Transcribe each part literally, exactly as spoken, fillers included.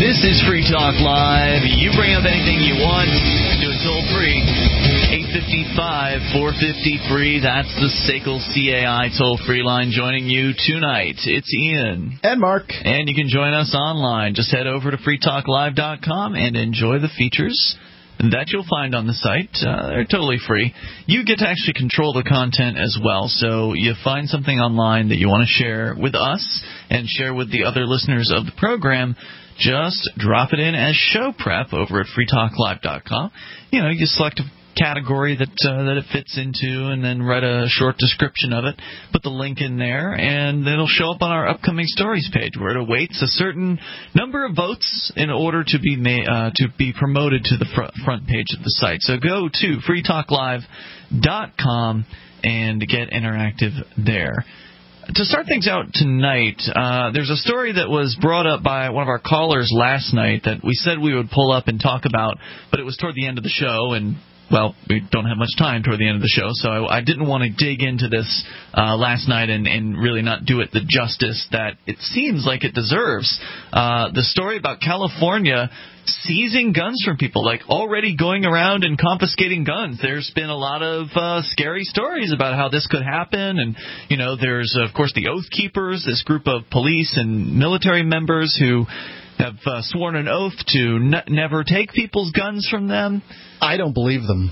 This is Free Talk Live. You bring up anything you want. Do it toll free. eight five five, four five zero, free. That's the S A C L C A I toll free line joining you tonight. It's Ian. And Mark. And you can join us online. Just head over to free talk live dot com and enjoy the features that you'll find on the site. Uh, they're totally free. You get to actually control the content as well. So you find something online that you want to share with us and share with the other listeners of the program, just drop it in as show prep over at free talk live dot com. You know, you select a category that uh, that it fits into and then write a short description of it, put the link in there, and it'll show up on our upcoming stories page where it awaits a certain number of votes in order to be ma- uh, to be promoted to the fr- front page of the site. So go to free talk live dot com and get interactive there. To start things out tonight, uh, there's a story that was brought up by one of our callers last night that we said we would pull up and talk about, but it was toward the end of the show, and well, we don't have much time toward the end of the show, so I, I didn't want to dig into this uh, last night and, and really not do it the justice that it seems like it deserves. Uh, the story about California seizing guns from people, like already going around and confiscating guns. There's been a lot of uh, scary stories about how this could happen, and, you know, there's, of course, the Oath Keepers, this group of police and military members who have uh, sworn an oath to n- never take people's guns from them. I don't believe them.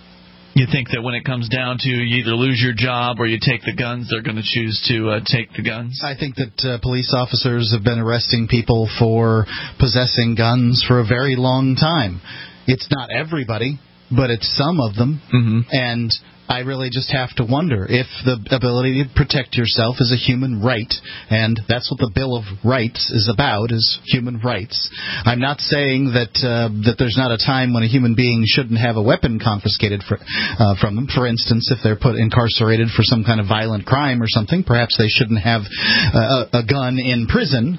You think that when it comes down to you either lose your job or you take the guns, they're going to choose to uh, take the guns? I think that uh, police officers have been arresting people for possessing guns for a very long time. It's not everybody, but it's some of them. Mm-hmm. And I really just have to wonder if the ability to protect yourself is a human right, and that's what the Bill of Rights is about, is human rights. I'm not saying that uh, that there's not a time when a human being shouldn't have a weapon confiscated for, uh, from them. For instance, if they're put incarcerated for some kind of violent crime or something, perhaps they shouldn't have uh, a gun in prison.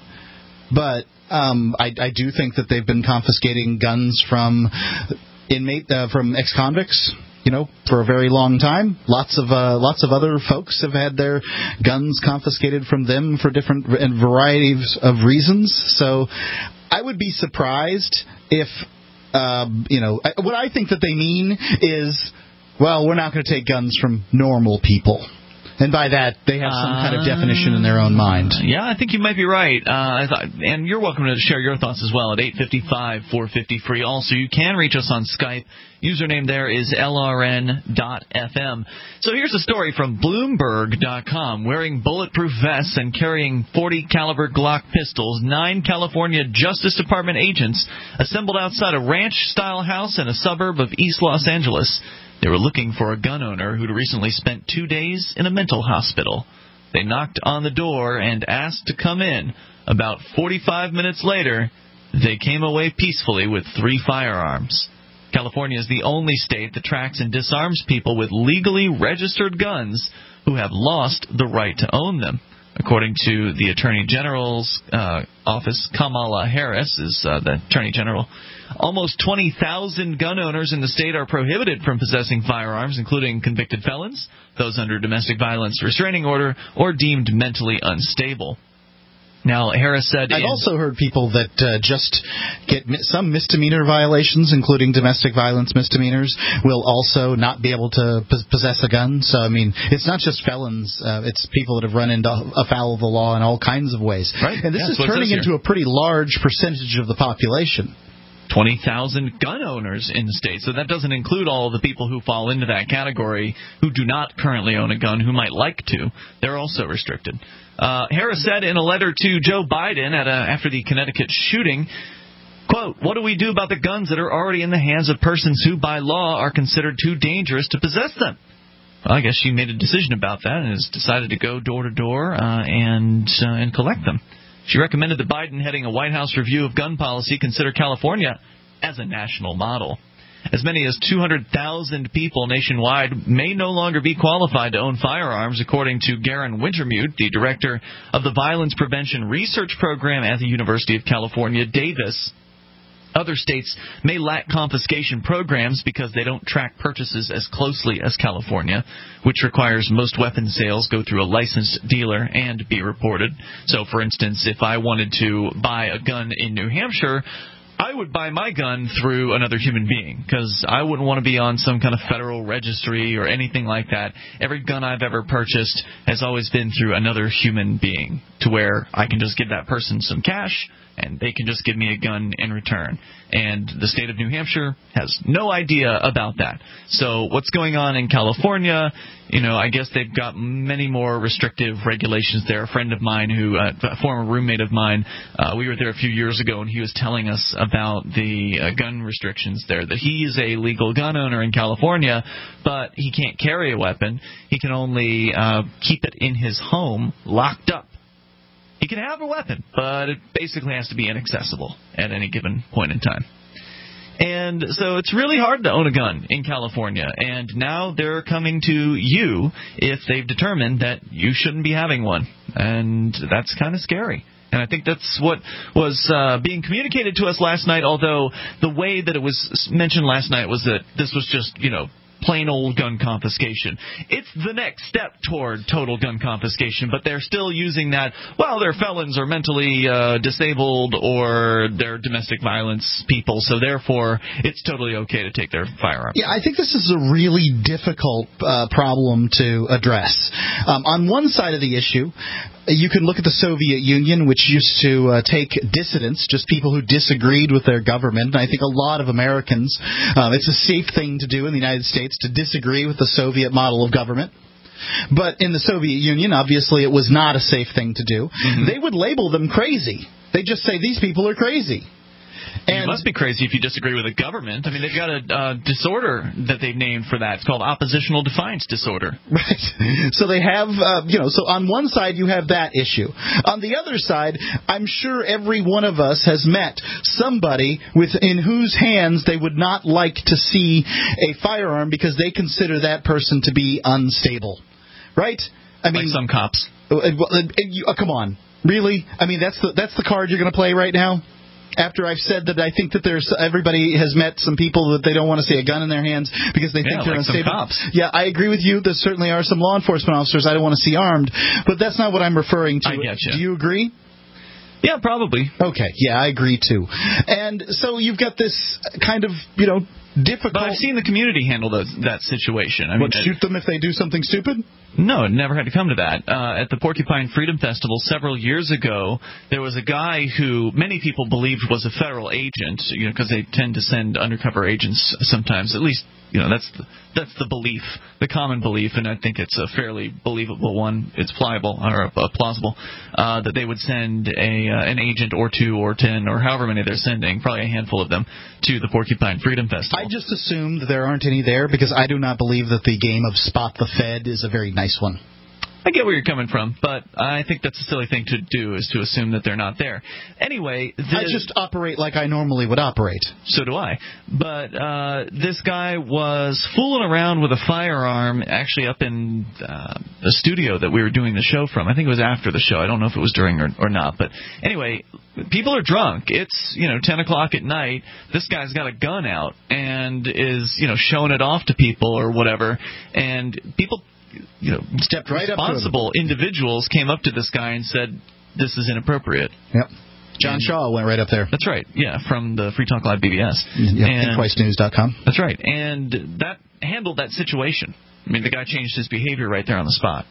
But um, I, I do think that they've been confiscating guns from inmate uh, from ex-convicts, you know, for a very long time. Lots of uh, lots of other folks have had their guns confiscated from them for different and varieties of reasons. So I would be surprised if, uh, you know, what I think that they mean is, well, we're not going to take guns from normal people. And by that, they have some kind of definition in their own mind. Yeah, I think you might be right. Uh, and you're welcome to share your thoughts as well at eight five five, four five zero, free. Also, you can reach us on Skype. Username there is L R N dot F M. So here's a story from Bloomberg dot com. Wearing bulletproof vests and carrying forty caliber Glock pistols, nine California Justice Department agents assembled outside a ranch-style house in a suburb of East Los Angeles. They were looking for a gun owner who'd recently spent two days in a mental hospital. They knocked on the door and asked to come in. About forty-five minutes later, they came away peacefully with three firearms. California is the only state that tracks and disarms people with legally registered guns who have lost the right to own them. According to the Attorney General's uh, office, Kamala Harris is uh, the Attorney General. Almost twenty thousand gun owners in the state are prohibited from possessing firearms, including convicted felons, those under domestic violence restraining order, or deemed mentally unstable. Now, Harris said... I've in, also heard people that uh, just get mi- some misdemeanor violations, including domestic violence misdemeanors, will also not be able to p- possess a gun. So, I mean, it's not just felons. Uh, it's people that have run into afoul of the law in all kinds of ways. Right. And this yeah, is turning into a pretty large percentage of the population. twenty thousand gun owners in the state. So that doesn't include all of the people who fall into that category who do not currently own a gun, who might like to. They're also restricted. Uh, Harris said in a letter to Joe Biden at a, after the Connecticut shooting, quote, "What do we do about the guns that are already in the hands of persons who, by law, are considered too dangerous to possess them?" Well, I guess she made a decision about that and has decided to go door to door uh, and uh, and collect them. She recommended that Biden, heading a White House review of gun policy, consider California as a national model. As many as two hundred thousand people nationwide may no longer be qualified to own firearms, according to Garen Wintermute, the director of the Violence Prevention Research Program at the University of California, Davis. Other states may lack confiscation programs because they don't track purchases as closely as California, which requires most weapon sales go through a licensed dealer and be reported. So, for instance, if I wanted to buy a gun in New Hampshire, I would buy my gun through another human being because I wouldn't want to be on some kind of federal registry or anything like that. Every gun I've ever purchased has always been through another human being to where I can just give that person some cash and they can just give me a gun in return. And the state of New Hampshire has no idea about that. So what's going on in California, you know, I guess they've got many more restrictive regulations there. A friend of mine, who uh, a former roommate of mine, uh, we were there a few years ago, and he was telling us about the uh, gun restrictions there, that he is a legal gun owner in California, but he can't carry a weapon. He can only uh, keep it in his home locked up. He can have a weapon, but it basically has to be inaccessible at any given point in time. And so it's really hard to own a gun in California, and now they're coming to you if they've determined that you shouldn't be having one, and that's kind of scary. And I think that's what was uh, being communicated to us last night, although the way that it was mentioned last night was that this was just, you know, plain old gun confiscation. It's the next step toward total gun confiscation, but they're still using that, well, they're felons or mentally uh, disabled or they're domestic violence people, so therefore it's totally okay to take their firearms. Yeah, I think this is a really difficult uh, problem to address. Um, on one side of the issue, you can look at the Soviet Union, which used to uh, take dissidents, just people who disagreed with their government. And I think a lot of Americans, um, it's a safe thing to do in the United States to disagree with the Soviet model of government. But in the Soviet Union, obviously, it was not a safe thing to do. Mm-hmm. They would label them crazy. They just say, these people are crazy. And you must be crazy if you disagree with the government. I mean, they've got a uh, disorder that they've named for that. It's called oppositional defiance disorder. Right. So they have, uh, you know, so on one side you have that issue. On the other side, I'm sure every one of us has met somebody with in whose hands they would not like to see a firearm because they consider that person to be unstable. Right? I mean, like some cops. Uh, uh, you, uh, come on. Really? I mean, that's the that's the card you're going to play right now? After I've said that I think that there's everybody has met some people that they don't want to see a gun in their hands because they think yeah, they're like unstable. Some cops. Yeah, I agree with you. There certainly are some law enforcement officers I don't want to see armed, but that's not what I'm referring to. I get you. Do you agree? Yeah, probably. Okay, yeah, I agree too. And so you've got this kind of, you know, difficult... But I've seen the community handle those, that situation. I what, mean, shoot them if they do something stupid? No, it never had to come to that. Uh, at the Porcupine Freedom Festival several years ago, there was a guy who many people believed was a federal agent, you know, because they tend to send undercover agents sometimes. At least, you know, that's the, that's the belief, the common belief, and I think it's a fairly believable one. It's pliable or uh, plausible uh, that they would send a uh, an agent or two or ten or however many they're sending, probably a handful of them, to the Porcupine Freedom Festival. I just assumed there aren't any there because I do not believe that the game of Spot the Fed is a very nice one. I get where you're coming from, but I think that's a silly thing to do, is to assume that they're not there. Anyway... The, I just operate like I normally would operate. So do I. But uh, this guy was fooling around with a firearm actually up in uh, the studio that we were doing the show from. I think it was after the show. I don't know if it was during or, or not. But anyway, people are drunk. It's, you know, ten o'clock at night. This guy's got a gun out and is, you know, showing it off to people or whatever. And people... You know, stepped right responsible up to individuals came up to this guy and said, "This is inappropriate." Yep. John and, Shaw went right up there. That's right. Yeah, from the Free Talk Live B B S. Yeah, and twice news dot com. That's right. And that handled that situation. I mean, the guy changed his behavior right there on the spot.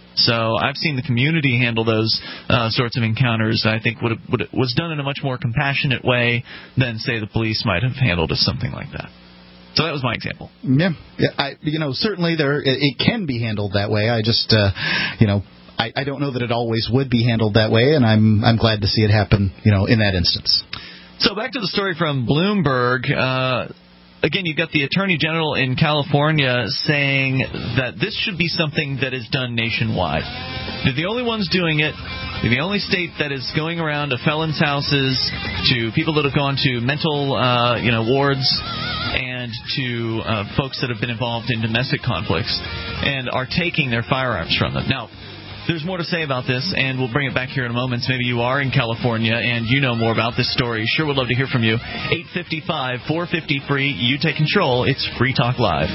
So I've seen the community handle those uh, sorts of encounters. I think would have, would have, was done in a much more compassionate way than, say, the police might have handled it, something like that. So that was my example. Yeah, yeah. I, you know, certainly there it, it can be handled that way. I just, uh, you know, I, I don't know that it always would be handled that way, and I'm I'm glad to see it happen, you know, in that instance. So back to the story from Bloomberg. Uh, again, you've got the Attorney General in California saying that this should be something that is done nationwide. They're the only ones doing it. They're the only state that is going around to felons' houses, to people that have gone to mental, uh, you know, wards, and to uh, folks that have been involved in domestic conflicts and are taking their firearms from them. Now, There's more to say about this, and we'll bring it back here in a moment. Maybe you are in California and you know more about this story. Sure would love to hear from you. eight five five, four five zero, free. You take control. It's Free Talk Live.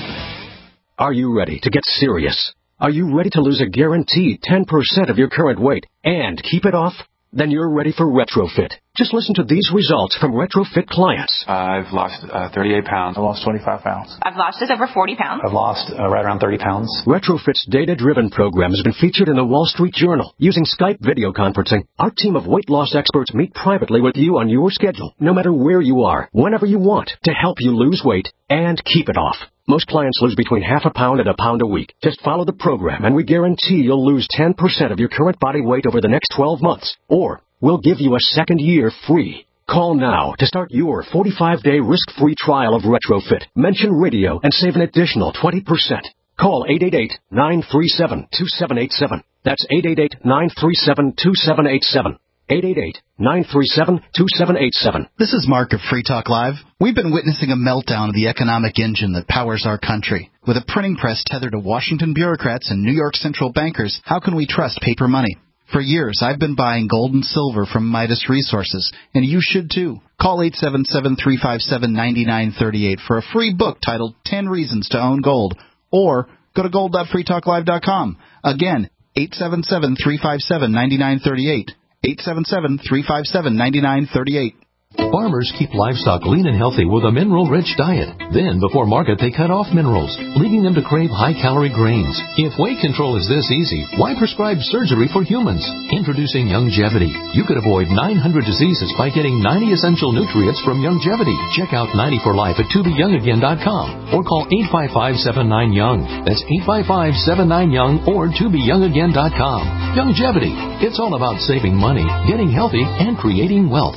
Are you ready to get serious? Are you ready to lose a guaranteed ten percent of your current weight and keep it off? Then you're ready for Retrofit. Just listen to these results from Retrofit clients. Uh, I've lost uh, thirty-eight pounds. I lost twenty-five pounds. I've lost just over forty pounds. I've lost uh, right around thirty pounds. Retrofit's data-driven program has been featured in the Wall Street Journal. Using Skype video conferencing, our team of weight loss experts meet privately with you on your schedule, no matter where you are, whenever you want, to help you lose weight and keep it off. Most clients lose between half a pound and a pound a week. Just follow the program, and we guarantee you'll lose ten percent of your current body weight over the next twelve months. Or we'll give you a second year free. Call now to start your forty-five day risk-free trial of Retrofit. Mention radio and save an additional twenty percent. Call eight eight eight, nine three seven, two seven eight seven. That's eight eight eight, nine three seven, two seven eight seven. eight eight eight, nine three seven, two seven eight seven. This is Mark of Free Talk Live. We've been witnessing a meltdown of the economic engine that powers our country. With a printing press tethered to Washington bureaucrats and New York central bankers, how can we trust paper money? For years, I've been buying gold and silver from Midas Resources, and you should too. Call eight seven seven, three five seven, nine nine three eight for a free book titled ten reasons to Own Gold, or go to gold dot free talk live dot com. Again, eight seven seven, three five seven, nine nine three eight. eight seven seven, three five seven, nine nine three eight. Farmers keep livestock lean and healthy with a mineral-rich diet. Then, before market, they cut off minerals, leaving them to crave high-calorie grains. If weight control is this easy, why prescribe surgery for humans? Introducing Youngevity. You could avoid nine hundred diseases by getting ninety essential nutrients from Youngevity. Check out ninety for life at to be young again dot com or call eight five five, seven nine, young. That's eight five five, seven nine, young or to be young again dot com. Youngevity. It's all about saving money, getting healthy, and creating wealth.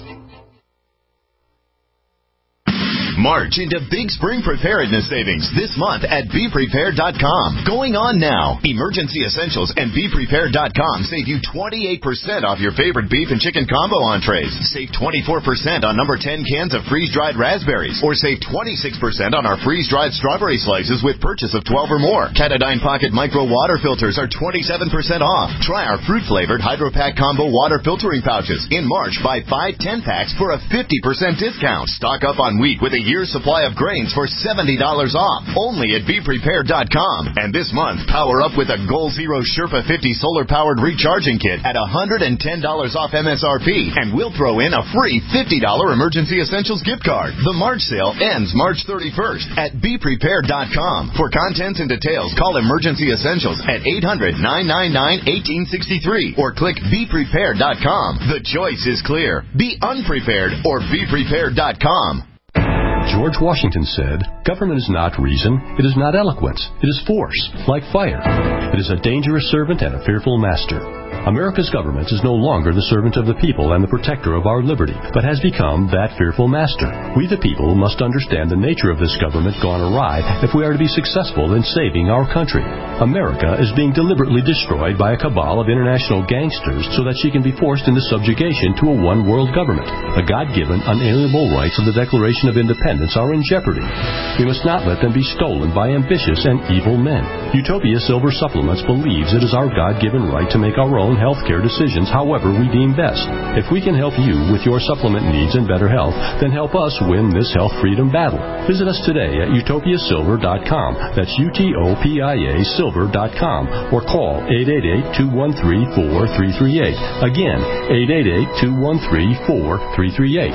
March into Big Spring Preparedness Savings this month at be prepared dot com. Going on now. Emergency Essentials and be prepared dot com save you twenty-eight percent off your favorite beef and chicken combo entrees. Save twenty-four percent on number ten cans of freeze-dried raspberries. Or save twenty-six percent on our freeze-dried strawberry slices with purchase of twelve or more. Katadyn Pocket Micro Water Filters are twenty-seven percent off. Try our fruit-flavored Hydro-Pack Combo Water Filtering Pouches. In March, buy five ten-packs for a fifty percent discount. Stock up on wheat with a year's supply of grains for seventy dollars off, only at be prepared dot com. And this month, power up with a Goal Zero Sherpa fifty solar-powered recharging kit at one hundred ten dollars off M S R P, and we'll throw in a free fifty dollars Emergency Essentials gift card. The March sale ends March thirty-first at be prepared dot com. For contents and details, call Emergency Essentials at eight hundred, nine nine nine, one eight six three or click be prepared dot com. The choice is clear. Be unprepared or be prepared dot com. George Washington said, "Government is not reason, it is not eloquence, it is force, like fire. It is a dangerous servant and a fearful master." America's government is no longer the servant of the people and the protector of our liberty, but has become that fearful master. We the people must understand the nature of this government gone awry if we are to be successful in saving our country. America is being deliberately destroyed by a cabal of international gangsters so that she can be forced into subjugation to a one-world government. The God-given, unalienable rights of the Declaration of Independence are in jeopardy. We must not let them be stolen by ambitious and evil men. Utopia Silver Supplements believes it is our God-given right to make our own healthcare decisions however we deem best. If we can help you with your supplement needs and better health, then help us win this health freedom battle. Visit us today at utopia silver dot com. That's U T O P I A silver dot com or call eight eight eight, two one three, four three three eight. Again, eight eight eight, two one three, four three three eight.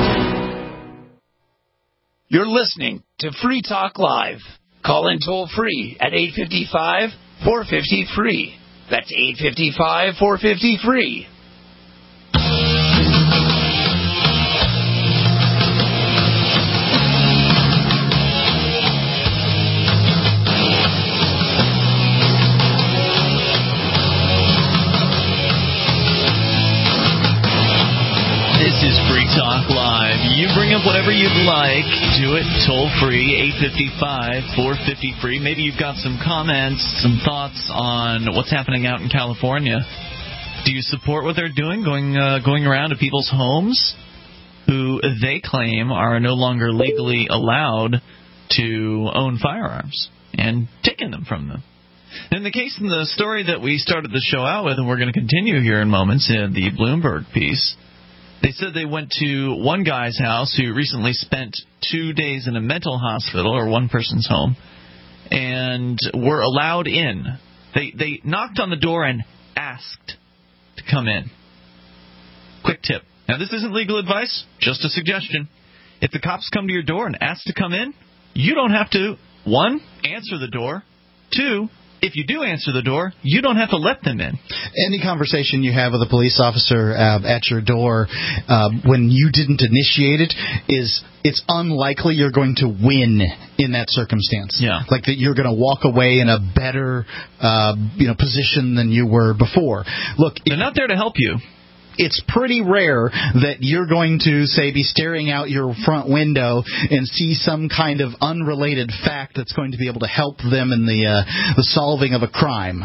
You're listening to Free Talk Live. Call in toll free at eight five five, four five zero, free. That's eight five five, four five zero, free. This is Free Talk Live. You bring up whatever you'd like. Do it toll-free, eight five five, four five zero, free. Maybe you've got some comments, some thoughts on what's happening out in California. Do you support what they're doing, going uh, going around to people's homes who they claim are no longer legally allowed to own firearms and taking them from them? In the case in the story that we started the show out with, and we're going to continue here in moments, in the Bloomberg piece, they said they went to one guy's house who recently spent two days in a mental hospital, or one person's home, and were allowed in. They they knocked on the door and asked to come in. Quick tip. Now, this isn't legal advice, just a suggestion. If the cops come to your door and ask to come in, you don't have to, one, answer the door, two, if you do answer the door, you don't have to let them in. Any conversation you have with a police officer uh, at your door uh, when you didn't initiate it is it's unlikely you're going to win in that circumstance. Yeah. Like that you're going to walk away in a better uh, you know position than you were before. Look, they're not there to help you. It's pretty rare that you're going to, say, be staring out your front window and see some kind of unrelated fact that's going to be able to help them in the uh, the solving of a crime.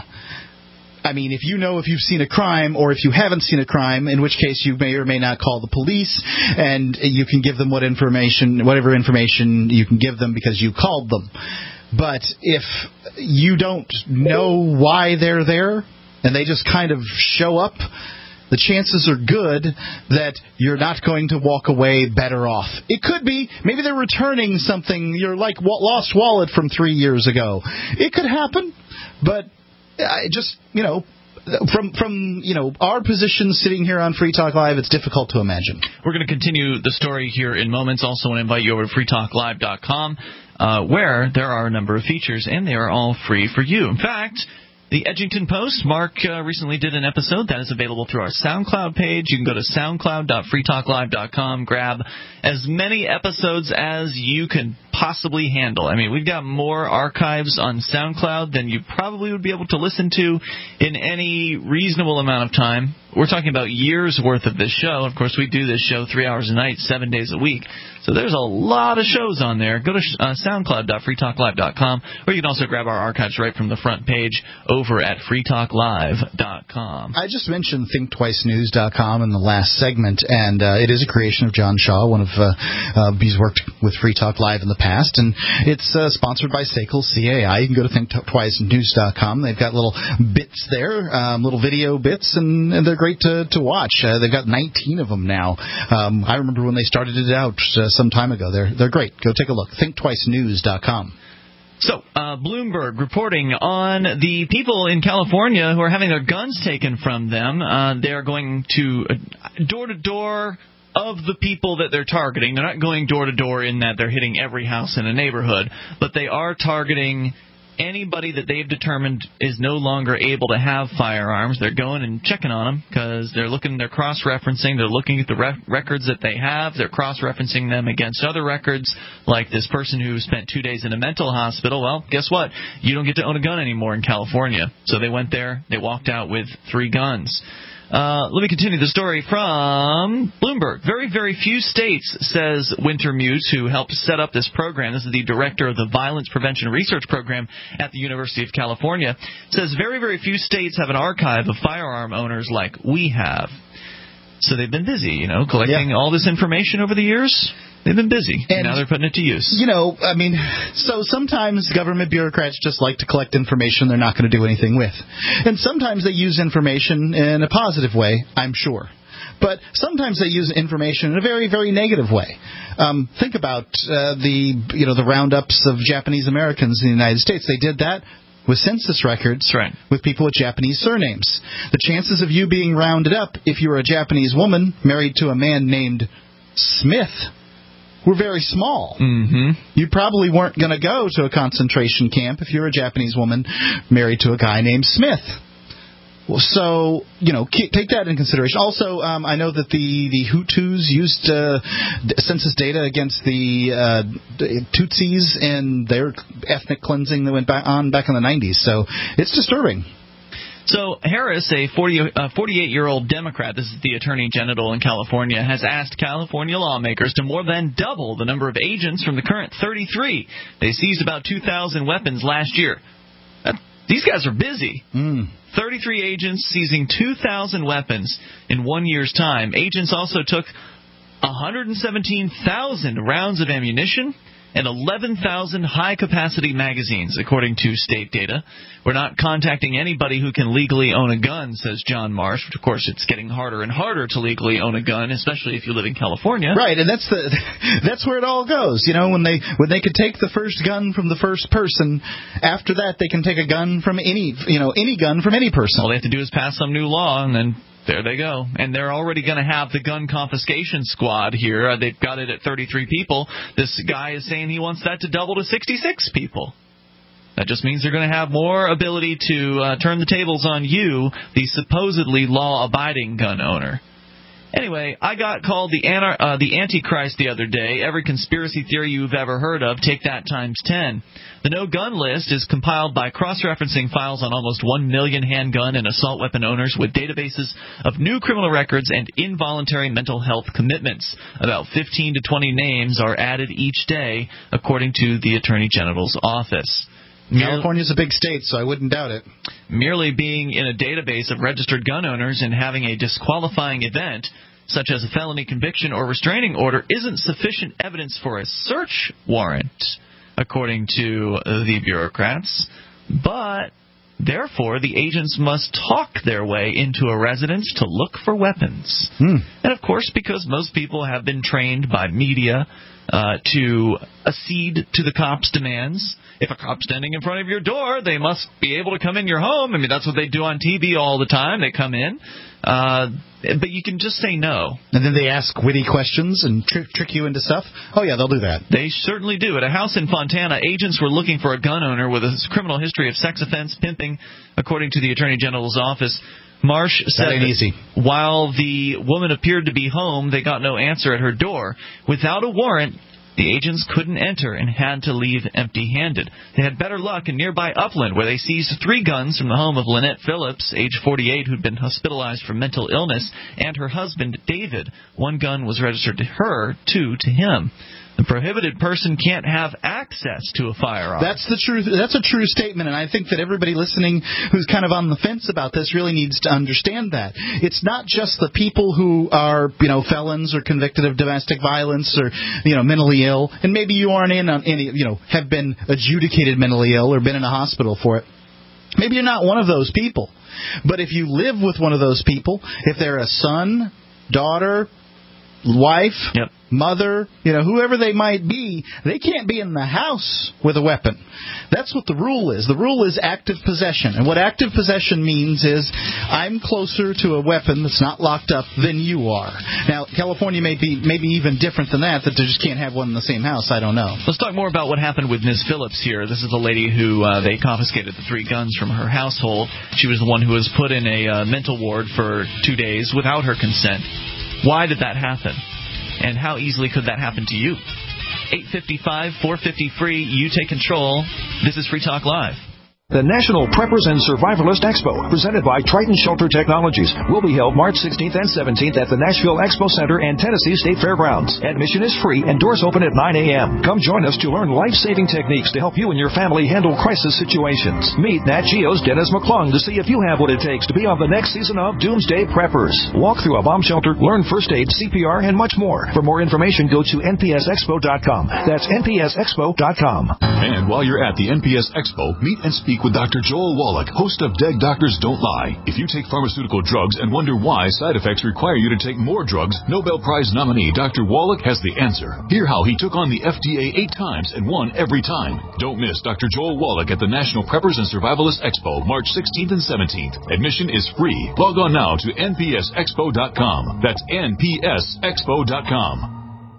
I mean, if you know if you've seen a crime or if you haven't seen a crime, in which case you may or may not call the police, and you can give them what information, whatever information you can give them because you called them. But if you don't know why they're there and they just kind of show up, the chances are good that you're not going to walk away better off. It could be, maybe they're returning something, your like lost wallet from three years ago. It could happen, but I just, you know, from from you know our position sitting here on Free Talk Live, it's difficult to imagine. We're going to continue the story here in moments. Also want to invite you over to free talk live dot com, uh, where there are a number of features, and they are all free for you. In fact, the Edgington Post, Mark uh, recently did an episode that is available through our SoundCloud page. You can go to soundcloud dot free talk live dot com, grab as many episodes as you can possibly handle. I mean, we've got more archives on SoundCloud than you probably would be able to listen to in any reasonable amount of time. We're talking about years worth of this show. Of course, we do this show three hours a night, seven days a week. So there's a lot of shows on there. Go to uh, soundcloud dot free talk live dot com, or you can also grab our archives right from the front page over at free talk live dot com. I just mentioned think twice news dot com in the last segment, and uh, it is a creation of John Shaw, one of uh, uh, he's worked with Free Talk Live in the past, and it's uh, sponsored by S A C L C A I. You can go to think twice news dot com. They've got little bits there, um, little video bits, and, and they're great to, to watch. Uh, they've got nineteen of them now. Um, I remember when they started it out uh, some time ago. They're they're great. Go take a look. think twice news dot com. So, uh, Bloomberg reporting on the people in California who are having their guns taken from them. Uh, they are going to uh, door-to-door of the people that they're targeting. They're not going door-to-door in that they're hitting every house in a neighborhood, but they are targeting anybody that they've determined is no longer able to have firearms. They're going and checking on them because they're looking, they're cross-referencing, they're looking at the re- records that they have, they're cross-referencing them against other records, like this person who spent two days in a mental hospital. Well, guess what? You don't get to own a gun anymore in California. So they went there, they walked out with three guns. Uh, let me continue the story from Bloomberg. Very, very few states, says Winter Muse, who helped set up this program. This is the director of the Violence Prevention Research Program at the University of California. Says very, very few states have an archive of firearm owners like we have. So they've been busy, you know, collecting yeah. all this information over the years. They've been busy. And now they're putting it to use. You know, I mean, so sometimes government bureaucrats just like to collect information they're not going to do anything with. And sometimes they use information in a positive way, I'm sure. But sometimes they use information in a very, very negative way. Um, think about uh, the, you know, the roundups of Japanese Americans in the United States. They did that with census records, right, with people with Japanese surnames. The chances of you being rounded up if you were a Japanese woman married to a man named Smith were very small. Mm-hmm. You probably weren't going to go to a concentration camp if you're a Japanese woman married to a guy named Smith. So, you know, take that into consideration. Also, um, I know that the, the Hutus used uh, census data against the uh, Tutsis and their ethnic cleansing that went back on back in the nineties. So it's disturbing. So Harris, a forty-eight-year-old Democrat, this is the Attorney General in California, has asked California lawmakers to more than double the number of agents from the current thirty-three. They seized about two thousand weapons last year. That, these guys are busy. Mm. thirty-three agents seizing two thousand weapons in one year's time. Agents also took one hundred seventeen thousand rounds of ammunition and eleven thousand high-capacity magazines, according to state data. We're not contacting anybody who can legally own a gun, says John Marsh, which, of course, it's getting harder and harder to legally own a gun, especially if you live in California. Right, and that's the that's where it all goes. You know, when they when they could take the first gun from the first person, after that they can take a gun from any, you know, any gun from any person. All they have to do is pass some new law, and then there they go. And they're already going to have the gun confiscation squad here. Uh, they've got it at thirty-three people. This guy is saying he wants that to double to sixty-six people. That just means they're going to have more ability to uh, turn the tables on you, the supposedly law-abiding gun owner. Anyway, I got called the anar- uh, the Antichrist the other day. Every conspiracy theory you've ever heard of, take that times ten. The no-gun list is compiled by cross-referencing files on almost one million handgun and assault weapon owners with databases of new criminal records and involuntary mental health commitments. About fifteen to twenty names are added each day, according to the Attorney General's office. California's a big state, so I wouldn't doubt it. Merely being in a database of registered gun owners and having a disqualifying event, such as a felony conviction or restraining order, isn't sufficient evidence for a search warrant, according to the bureaucrats. But, therefore, the agents must talk their way into a residence to look for weapons. Hmm. And, of course, because most people have been trained by media uh, to accede to the cops' demands. If a cop's standing in front of your door, they must be able to come in your home. I mean, that's what they do on T V all the time. They come in. Uh, but you can just say no. And then they ask witty questions and trick, trick you into stuff? Oh, yeah, they'll do that. They certainly do. At a house in Fontana, agents were looking for a gun owner with a criminal history of sex offense, pimping, according to the Attorney General's office. Marsh said that ain't easy. While the woman appeared to be home, they got no answer at her door. Without a warrant, the agents couldn't enter and had to leave empty-handed. They had better luck in nearby Upland, where they seized three guns from the home of Lynette Phillips, age forty-eight, who'd been hospitalized for mental illness, and her husband, David. One gun was registered to her, two to him. The prohibited person can't have access to a firearm. That's the truth. That's a true statement, and I think that everybody listening who's kind of on the fence about this really needs to understand that. It's not just the people who are, you know, felons or convicted of domestic violence or, you know, mentally ill, and maybe you aren't in on any, you know, have been adjudicated mentally ill or been in a hospital for it. Maybe you're not one of those people. But if you live with one of those people, if they're a son, daughter, wife, yep. mother, you know, whoever they might be, they can't be in the house with a weapon. That's what the rule is. The rule is active possession. And what active possession means is I'm closer to a weapon that's not locked up than you are. Now, California may be maybe even different than that, that they just can't have one in the same house. I don't know. Let's talk more about what happened with Miz Phillips here. This is the lady who uh, they confiscated the three guns from her household. She was the one who was put in a uh, mental ward for two days without her consent. Why did that happen? And how easily could that happen to you? eight five five, four five zero, free. You take control. This is Free Talk Live. The National Preppers and Survivalist Expo, presented by Triton Shelter Technologies, will be held March sixteenth and seventeenth at the Nashville Expo Center and Tennessee State Fairgrounds. Admission is free and doors open at nine a.m. Come join us to learn life-saving techniques to help you and your family handle crisis situations. Meet Nat Geo's Dennis McClung to see if you have what it takes to be on the next season of Doomsday Preppers. Walk through a bomb shelter, learn first aid, C P R, and much more. For more information, go to N P S expo dot com. That's N P S expo dot com. And while you're at the N P S Expo, meet and speak with Doctor Joel Wallach, host of Dead Doctors Don't Lie. If you take pharmaceutical drugs and wonder why side effects require you to take more drugs, Nobel Prize nominee Doctor Wallach has the answer. Hear how he took on the F D A eight times and won every time. Don't miss Doctor Joel Wallach at the National Preppers and Survivalist Expo, March sixteenth and seventeenth. Admission is free. Log on now to N P S expo dot com. That's N P S expo dot com.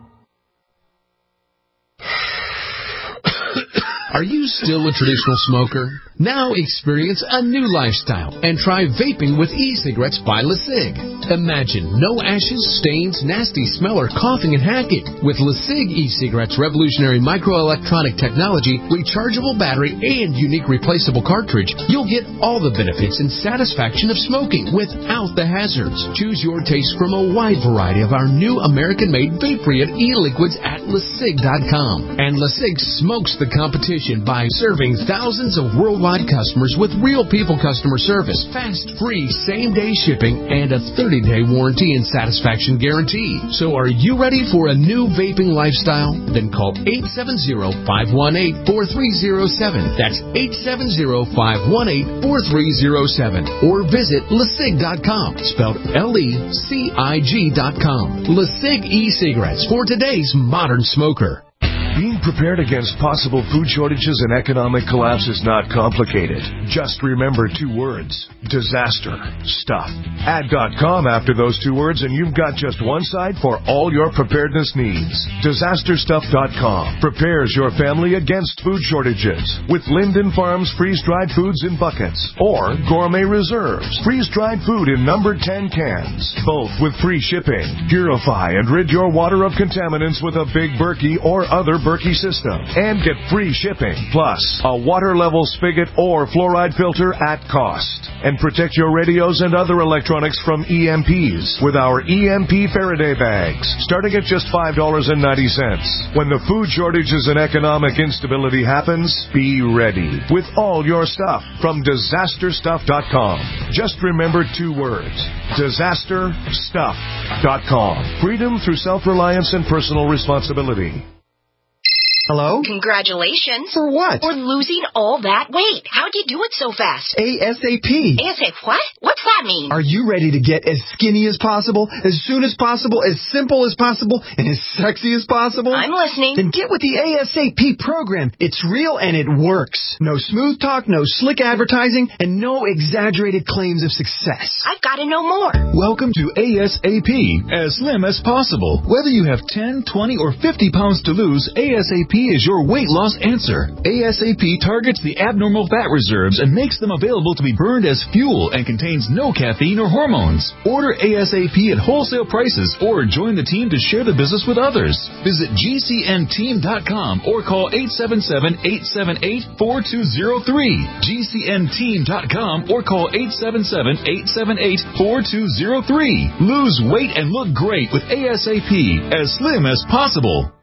Are you still a traditional smoker? Now experience a new lifestyle and try vaping with e-cigarettes by LeSig. Imagine no ashes, stains, nasty smell, or coughing and hacking. With LeSig e-cigarettes' revolutionary microelectronic technology, rechargeable battery, and unique replaceable cartridge, you'll get all the benefits and satisfaction of smoking without the hazards. Choose your taste from a wide variety of our new American-made vape-free e-liquids at LeSig dot com. And LeSig smokes the competition. mission by serving thousands of worldwide customers with real people customer service, fast, free, same-day shipping, and a thirty-day warranty and satisfaction guarantee. So are you ready for a new vaping lifestyle? Then call eight seven zero, five one eight, four three zero seven. That's eight seven zero, five one eight, four three zero seven. Or visit lecig dot com, spelled L E C I G dot com. LeCig e-cigarettes for today's modern smoker. Being prepared against possible food shortages and economic collapse is not complicated. Just remember two words: disaster stuff. Add .com after those two words and you've got just one site for all your preparedness needs. disaster stuff dot com prepares your family against food shortages with Linden Farms freeze-dried foods in buckets or Gourmet Reserves freeze-dried food in number ten cans, both with free shipping. Purify and rid your water of contaminants with a Big Berkey or other Berkey system and get free shipping, plus a water level spigot or fluoride filter at cost. And protect your radios and other electronics from E M Ps with our E M P Faraday bags, starting at just five dollars and ninety cents. When the food shortages and economic instability happens, be ready with all your stuff from disaster stuff dot com. Just remember two words: disaster stuff dot com. Freedom through self-reliance and personal responsibility. Hello? Congratulations. For what? For losing all that weight. How'd you do it so fast? ASAP. ASAP what? What's that mean? Are you ready to get as skinny as possible, as soon as possible, as simple as possible, and as sexy as possible? I'm listening. Then get with the ASAP program. It's real and it works. No smooth talk, no slick advertising, and no exaggerated claims of success. I've got to know more. Welcome to ASAP, as slim as possible. Whether you have ten, twenty, or fifty pounds to lose, ASAP is your weight loss answer. ASAP targets the abnormal fat reserves and makes them available to be burned as fuel and contains no caffeine or hormones. Order ASAP at wholesale prices or join the team to share the business with others. Visit G C N team dot com or call eight seven seven, eight seven eight, four two zero three. G C N team dot com or call eight seven seven, eight seven eight, four two zero three. Lose weight and look great with ASAP, as slim as possible.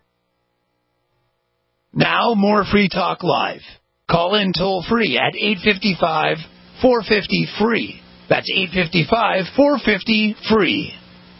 Now, more Free Talk Live. Call in toll-free at eight five five, four five zero, free. That's eight five five, four five zero, free.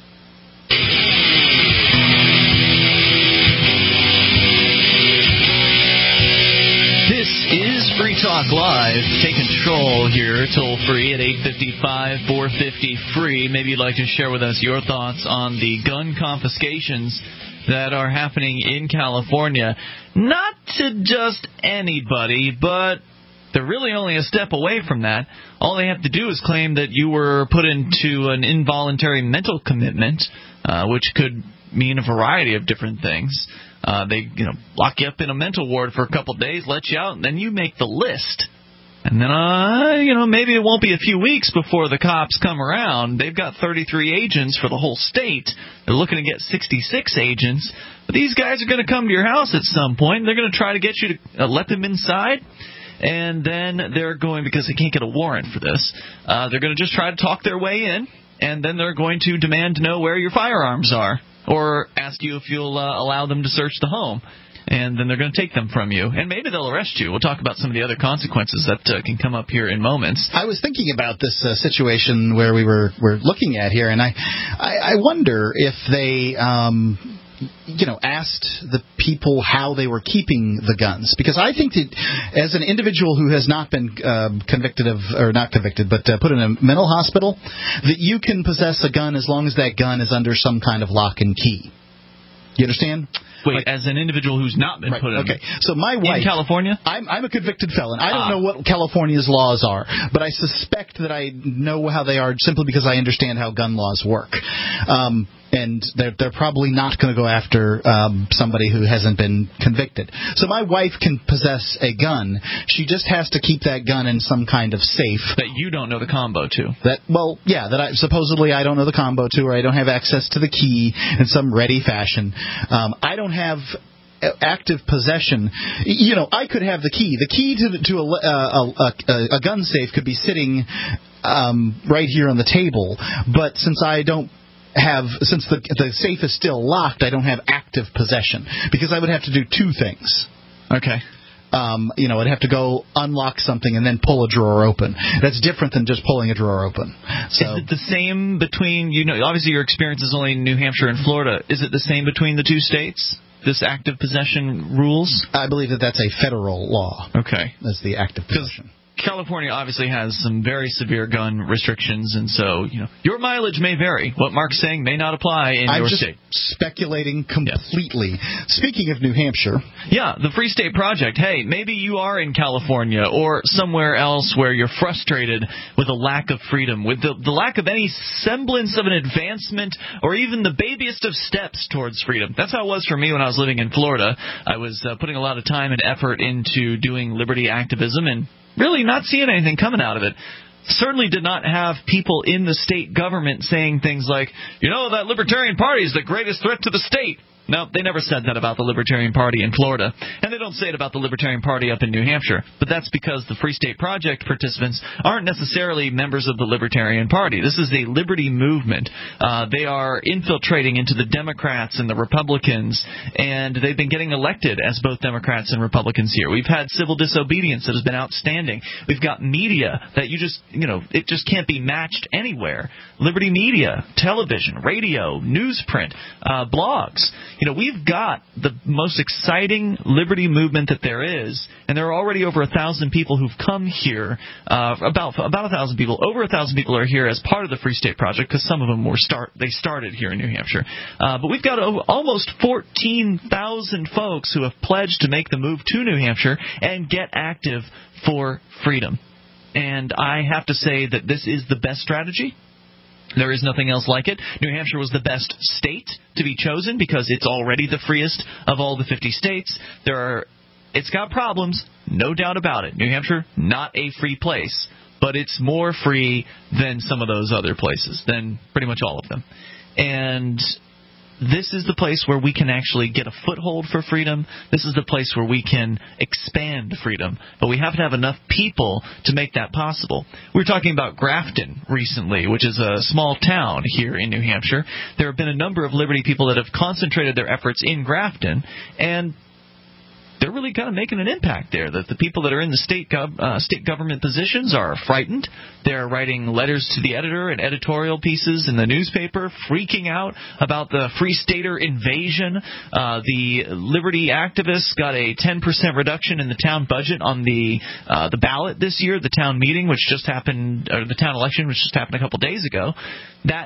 This is Free Talk Live. Take control here, toll-free at eight five five, four five zero, free. Maybe you'd like to share with us your thoughts on the gun confiscations that are happening in California. Not to just anybody, but they're really only a step away from that. All they have to do is claim that you were put into an involuntary mental commitment, uh, which could mean a variety of different things. Uh, they, you know, lock you up in a mental ward for a couple of days, let you out, and then you make the list. And then, uh, you know, maybe it won't be a few weeks before the cops come around. They've got thirty-three agents for the whole state. They're looking to get sixty-six agents. But these guys are going to come to your house at some point. They're going to try to get you to uh, let them inside. And then they're going, because they can't get a warrant for this, uh, they're going to just try to talk their way in. And then they're going to demand to know where your firearms are, or ask you if you'll uh, allow them to search the home. And then they're going to take them from you. And maybe they'll arrest you. We'll talk about some of the other consequences that uh, can come up here in moments. I was thinking about this uh, situation where we were, were looking at here, and I, I, I wonder if they... Um, you know, asked the people how they were keeping the guns. Because I think that as an individual who has not been uh, convicted of, or not convicted, but uh, put in a mental hospital, that you can possess a gun as long as that gun is under some kind of lock and key. You understand? Wait, like, as an individual who's not been right, put in... Okay, so my wife... In California? I'm, I'm a convicted felon. I don't ah. know what California's laws are, but I suspect that I know how they are simply because I understand how gun laws work. Um, and they're, they're probably not going to go after um, somebody who hasn't been convicted. So my wife can possess a gun. She just has to keep that gun in some kind of safe. That you don't know the combo to. That Well, yeah, that I, supposedly I don't know the combo to, or I don't have access to the key in some ready fashion. Um, I don't have active possession. You know, I could have the key. The key to, the, to a, a, a, a gun safe could be sitting um, right here on the table, but since I don't have, since the, the safe is still locked, I don't have active possession, because I would have to do two things. Okay. Um, you know, I'd have to go unlock something and then pull a drawer open. That's different than just pulling a drawer open. So, is it the same between, you know, obviously your experience is only in New Hampshire and Florida. Is it the same between the two states? This active possession rules? I believe that that's a federal law. Okay. That's the active possession. California obviously has some very severe gun restrictions, and so, you know, your mileage may vary. What Mark's saying may not apply in I'm your just state. speculating completely. Yeah. Speaking of New Hampshire. Yeah, the Free State Project. Hey, maybe you are in California or somewhere else where you're frustrated with the lack of freedom, with the, the lack of any semblance of an advancement or even the babiest of steps towards freedom. That's how it was for me when I was living in Florida. I was uh, putting a lot of time and effort into doing liberty activism and really not seeing anything coming out of it. Certainly did not have people in the state government saying things like, you know, that Libertarian Party is the greatest threat to the state. No, they never said that about the Libertarian Party in Florida, and they don't say it about the Libertarian Party up in New Hampshire. But that's because the Free State Project participants aren't necessarily members of the Libertarian Party. This is a liberty movement. Uh, they are infiltrating into the Democrats and the Republicans, and they've been getting elected as both Democrats and Republicans here. We've had civil disobedience that has been outstanding. We've got media that you just, you know, it just can't be matched anywhere. Liberty media, television, radio, newsprint, uh, blogs. You know, we've got the most exciting liberty movement that there is, and there are already over a thousand people who've come here. Uh, about about a thousand people, over a thousand people are here as part of the Free State Project because some of them were start they started here in New Hampshire. Uh, but we've got over, almost fourteen thousand folks who have pledged to make the move to New Hampshire and get active for freedom. And I have to say that this is the best strategy. There is nothing else like it. New Hampshire was the best state to be chosen because it's already the freest of all the fifty states. There are, it's got problems, no doubt about it. New Hampshire, not a free place, but it's more free than some of those other places, than pretty much all of them. And this is the place where we can actually get a foothold for freedom. This is the place where we can expand freedom. But we have to have enough people to make that possible. We were talking about Grafton recently, which is a small town here in New Hampshire. There have been a number of Liberty people that have concentrated their efforts in Grafton, and they're really kind of making an impact there. That the people that are in the state gov- uh, state government positions are frightened. They're writing letters to the editor and editorial pieces in the newspaper, freaking out about the Free Stater invasion. Uh, the Liberty activists got a ten percent reduction in the town budget on the uh, the ballot this year, the town meeting, which just happened, or the town election, which just happened a couple days ago. That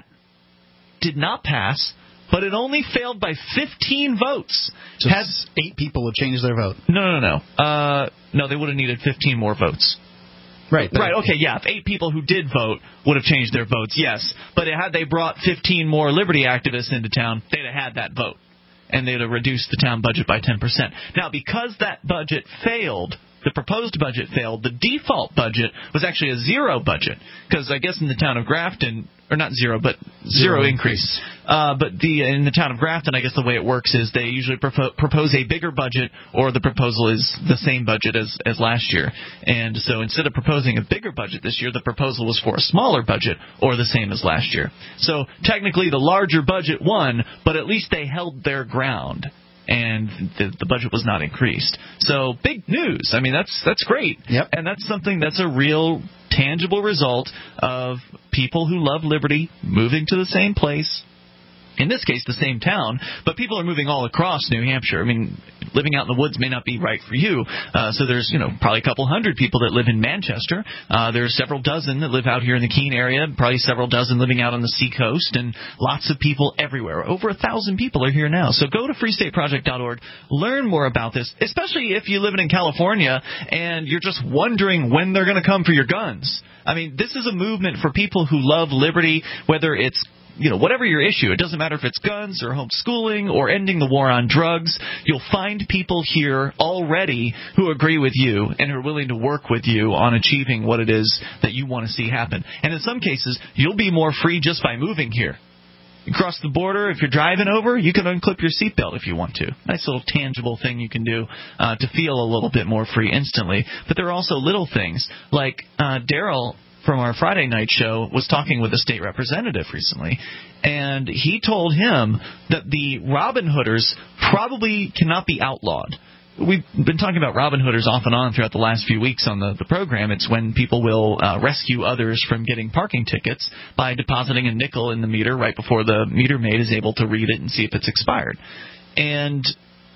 did not pass. But it only failed by fifteen votes. So Had eight people would change their vote. No, no, no. Uh, no, they would have needed fifteen more votes. Right. Right, okay, yeah. If eight people who did vote would have changed their votes, yes. But had they brought fifteen more Liberty activists into town, they'd have had that vote. And they'd have reduced the town budget by ten percent. Now, because that budget failed, the proposed budget failed, the default budget was actually a zero budget. Because I guess in the town of Grafton, or not zero, but zero, zero increase. Uh, but the in the town of Grafton, I guess the way it works is they usually propo- propose a bigger budget, or the proposal is the same budget as, as last year. And so instead of proposing a bigger budget this year, the proposal was for a smaller budget, or the same as last year. So technically the larger budget won, but at least they held their ground. And the, the budget was not increased. So big news. I mean, that's that's great. Yep. And that's something that's a real tangible result of people who love liberty moving to the same place. In this case, the same town, but people are moving all across New Hampshire. I mean, living out in the woods may not be right for you. Uh, so there's, you know, probably a couple hundred people that live in Manchester. Uh, there's several dozen that live out here in the Keene area, probably several dozen living out on the seacoast, and lots of people everywhere. Over a thousand people are here now. So go to free state project dot org, learn more about this, especially if you live in California and you're just wondering when they're going to come for your guns. I mean, this is a movement for people who love liberty, whether it's, you know, whatever your issue, it doesn't matter if it's guns or homeschooling or ending the war on drugs, you'll find people here already who agree with you and are willing to work with you on achieving what it is that you want to see happen. And in some cases, you'll be more free just by moving here. You cross the border, if you're driving over, you can unclip your seatbelt if you want to. Nice little tangible thing you can do uh, to feel a little bit more free instantly. But there are also little things like uh, Daryl from our Friday night show was talking with a state representative recently, and he told him that the Robin Hooders probably cannot be outlawed. we've been talking about Robin Hooders off and on throughout the last few weeks on the, the program. It's when people will uh, rescue others from getting parking tickets by depositing a nickel in the meter right before the meter maid is able to read it and see if it's expired. And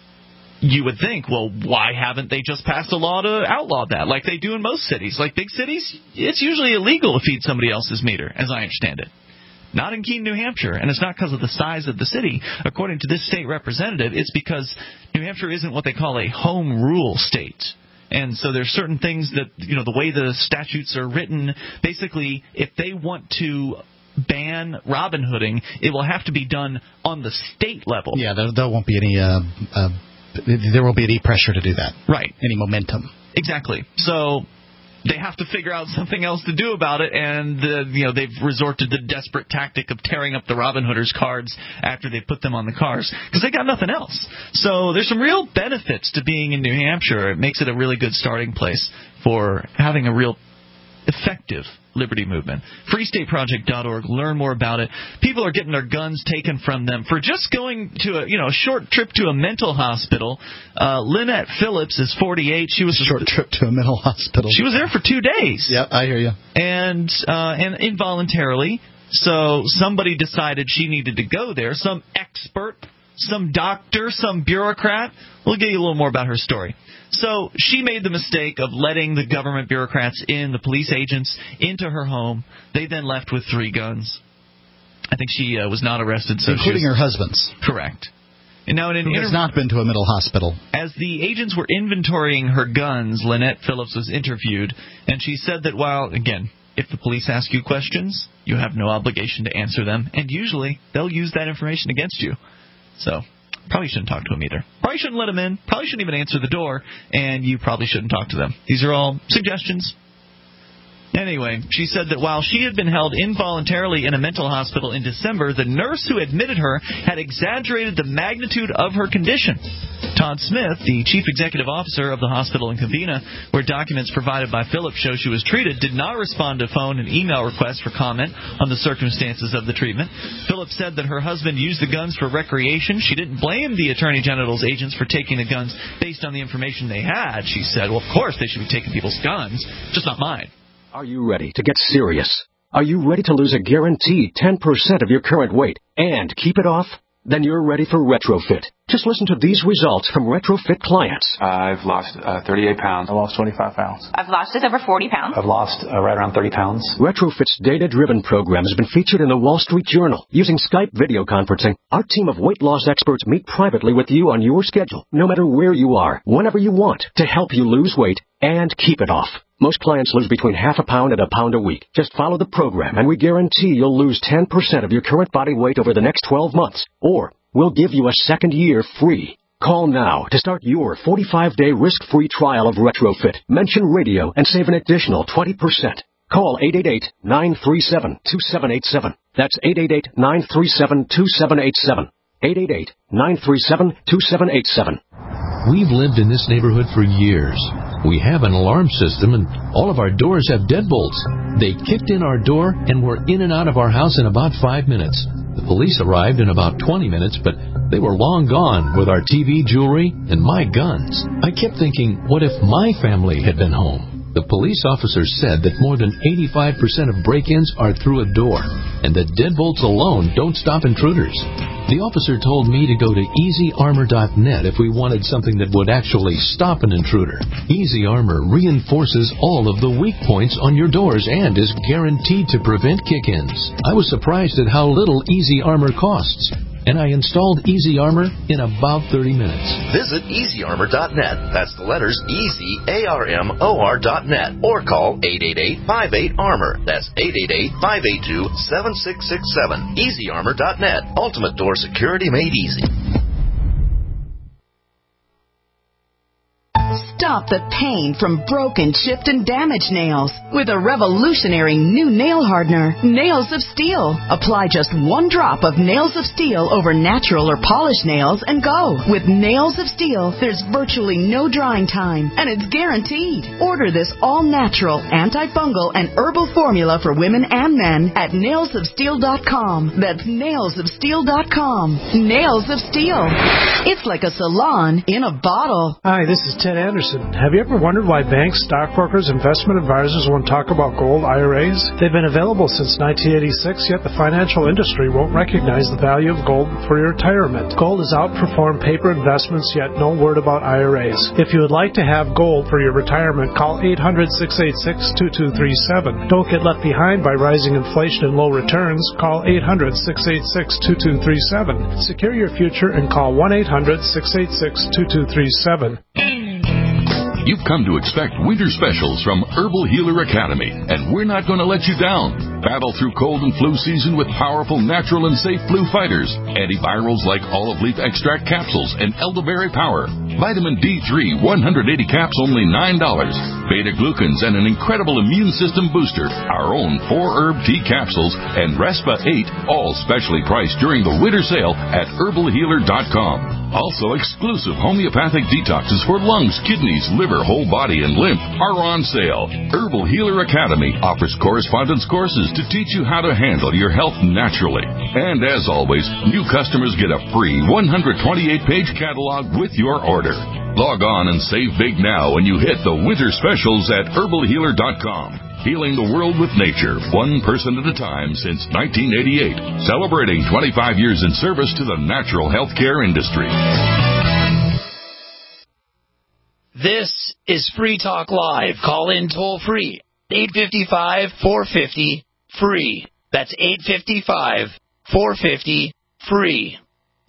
you would think, well, why haven't they just passed a law to outlaw that like they do in most cities? Like big cities, it's usually illegal to feed somebody else's meter, as I understand it. Not in Keene, New Hampshire, and it's not because of the size of the city. According to this state representative, it's because New Hampshire isn't what they call a home rule state. And so there's certain things that, you know, the way the statutes are written, basically, if they want to ban Robin Hooding, it will have to be done on the state level. Yeah, there, there won't be any, uh, uh, there won't be any pressure to do that. Right. Any momentum. Exactly. So they have to figure out something else to do about it, and uh, you know they've resorted to the desperate tactic of tearing up the Robin Hooders cards after they put them on the cars because they got nothing else. So there's some real benefits to being in New Hampshire. It makes it a really good starting place for having a real effective liberty movement. free state project dot org. Learn more about it. People are getting their guns taken from them for just going to a you know a short trip to a mental hospital. Uh, Lynette Phillips is forty-eight. She was a short trip to a mental hospital. She was there for two days. Yep, I hear you. And uh, and involuntarily. So somebody decided she needed to go there. Some expert, some doctor, some bureaucrat. We'll get you a little more about her story. So she made the mistake of letting the government bureaucrats in, the police agents, into her home. They then left with three guns. I think she uh, was not arrested. So Including she was, her husband's. Correct. And now in an Who inter- has not been to a mental hospital. As the agents were inventorying her guns, Lynette Phillips was interviewed, and she said that while, again, if the police ask you questions, you have no obligation to answer them, and usually they'll use that information against you. So probably shouldn't talk to them either. Probably shouldn't let them in. Probably shouldn't even answer the door. And you probably shouldn't talk to them. These are all suggestions. Anyway, she said that while she had been held involuntarily in a mental hospital in December, the nurse who admitted her had exaggerated the magnitude of her condition. Todd Smith, the chief executive officer of the hospital in Covina, where documents provided by Phillips show she was treated, did not respond to phone and email requests for comment on the circumstances of the treatment. Phillips said that her husband used the guns for recreation. She didn't blame the Attorney General's agents for taking the guns based on the information they had. She said, well, of course they should be taking people's guns, just not mine. Are you ready to get serious? Are you ready to lose a guaranteed ten percent of your current weight and keep it off? Then you're ready for Retrofit. Just listen to these results from Retrofit clients. Uh, I've lost uh, thirty-eight pounds. I lost twenty-five pounds. I've lost just over forty pounds. I've lost uh, right around thirty pounds. Retrofit's data-driven program has been featured in the Wall Street Journal. Using Skype video conferencing, our team of weight loss experts meet privately with you on your schedule, no matter where you are, whenever you want, to help you lose weight and keep it off. Most clients lose between half a pound and a pound a week. Just follow the program, and we guarantee you'll lose ten percent of your current body weight over the next twelve months. Or we'll give you a second year free. Call now to start your forty-five day risk-free trial of Retrofit. Mention radio and save an additional twenty percent. Call eight eight eight, nine three seven, two seven eight seven. That's eight eight eight, nine three seven, two seven eight seven. eight eight eight, nine three seven, two seven eight seven. We've lived in this neighborhood for years. We have an alarm system, and all of our doors have deadbolts. They kicked in our door and were in and out of our house in about five minutes. The police arrived in about twenty minutes, but they were long gone with our T V, jewelry, and my guns. I kept thinking, what if my family had been home? The police officer said that more than eighty-five percent of break-ins are through a door, and that deadbolts alone don't stop intruders. The officer told me to go to easy armor dot net if we wanted something that would actually stop an intruder. Easy Armor reinforces all of the weak points on your doors and is guaranteed to prevent kick-ins. I was surprised at how little Easy Armor costs, and I installed Easy Armor in about thirty minutes. Visit easy armor dot net. That's the letters easy, A R M O R dot net. Or call eight eight eight, five eight, armor. That's eight eight eight, five eight two, seven six six seven. easy armor dot net. Ultimate door security made easy. Stop the pain from broken, chipped, and damaged nails with a revolutionary new nail hardener, Nails of Steel. Apply just one drop of Nails of Steel over natural or polished nails and go. With Nails of Steel, there's virtually no drying time, and it's guaranteed. Order this all-natural, antifungal, and herbal formula for women and men at nails of steel dot com. That's nails of steel dot com. Nails of Steel. It's like a salon in a bottle. Hi, this is Ted Anderson. Have you ever wondered why banks, stockbrokers, investment advisors won't talk about gold I R As? They've been available since nineteen eighty-six, yet the financial industry won't recognize the value of gold for your retirement. Gold has outperformed paper investments, yet no word about I R As. If you would like to have gold for your retirement, call eight hundred, six eight six, two two three seven. Don't get left behind by rising inflation and low returns. Call eight hundred, six eight six, two two three seven. Secure your future and call one eight hundred, six eight six, two two three seven. You've come to expect winter specials from Herbal Healer Academy, and we're not going to let you down. Battle through cold and flu season with powerful, natural, and safe flu fighters. Antivirals like olive leaf extract capsules and elderberry power. Vitamin D three, one hundred eighty caps, only nine dollars. Beta-glucans and an incredible immune system booster. Our own four-herb tea capsules and Respa eight, all specially priced during the winter sale at herbal healer dot com. Also, exclusive homeopathic detoxes for lungs, kidneys, liver, whole body, and lymph are on sale. Herbal Healer Academy offers correspondence courses to teach you how to handle your health naturally. And as always, new customers get a free one hundred twenty-eight page catalog with your order. Log on and save big now when you hit the winter specials at herbal healer dot com. Healing the world with nature, one person at a time since nineteen eighty-eight. Celebrating twenty-five years in service to the natural healthcare industry. This is Free Talk Live. Call in toll free. eight five five, four five zero, free. That's eight five five, four five zero, free.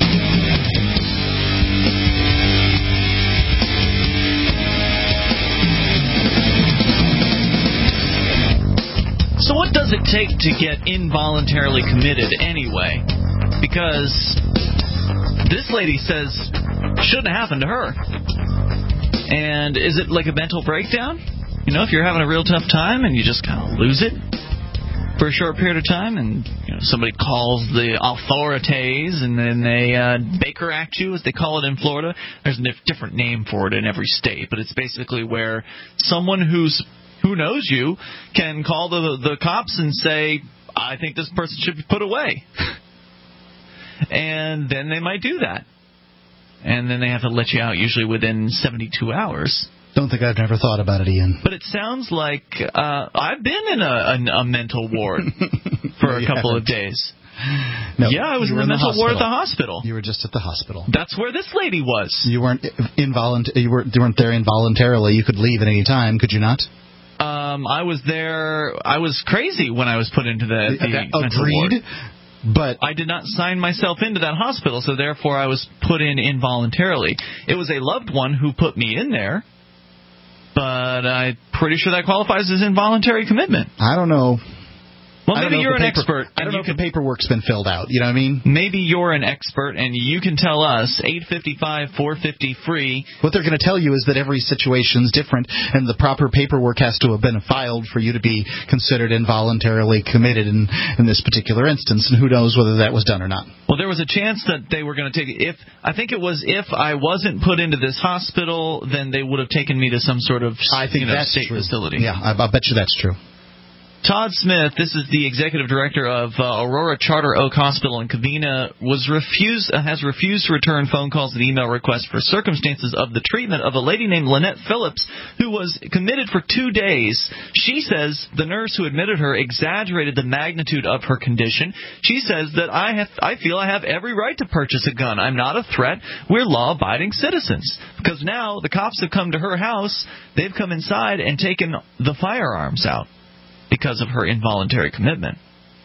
So what does it take to get involuntarily committed anyway? Because this lady says shouldn't have happened to her. And is it like a mental breakdown? You know, if you're having a real tough time and you just kind of lose it for a short period of time, and you know somebody calls the authorities and then they uh, Baker Act you, as they call it in Florida. There's a different name for it in every state, but it's basically where someone who's who knows you can call the the cops and say, I think this person should be put away. And then they might do that. And then they have to let you out usually within seventy-two hours. Don't think I've never thought about it, Ian. But it sounds like uh, I've been in a, a, a mental ward for a couple of days. No, yeah, I was in the mental ward at the hospital. You were just at the hospital. That's where this lady was. You weren't involunt- you weren't, you weren't there involuntarily. You could leave at any time, could you not? Um, I was there. I was crazy when I was put into the, the mental Agreed. ward. But I did not sign myself into that hospital, so therefore I was put in involuntarily. It was a loved one who put me in there, but I'm pretty sure that qualifies as involuntary commitment. I don't know. Well, maybe you're an paper, expert. I don't know if the paperwork's been filled out. You know what I mean? Maybe you're an expert, and you can tell us, eight five five, four five zero, free. What they're going to tell you is that every situation's different, and the proper paperwork has to have been filed for you to be considered involuntarily committed in, in this particular instance, and who knows whether that was done or not. Well, there was a chance that they were going to take it. If I think it was if I wasn't put into this hospital, then they would have taken me to some sort of I think you know, that's state true. facility. Yeah, I, I bet you that's true. Todd Smith, this is the executive director of uh, Aurora Charter Oak Hospital in Covina, was refused uh, has refused to return phone calls and email requests for circumstances of the treatment of a lady named Lynette Phillips, who was committed for two days. She says the nurse who admitted her exaggerated the magnitude of her condition. She says that I have, I feel I have every right to purchase a gun. I'm not a threat. We're law-abiding citizens. Because now the cops have come to her house. They've come inside and taken the firearms out because of her involuntary commitment.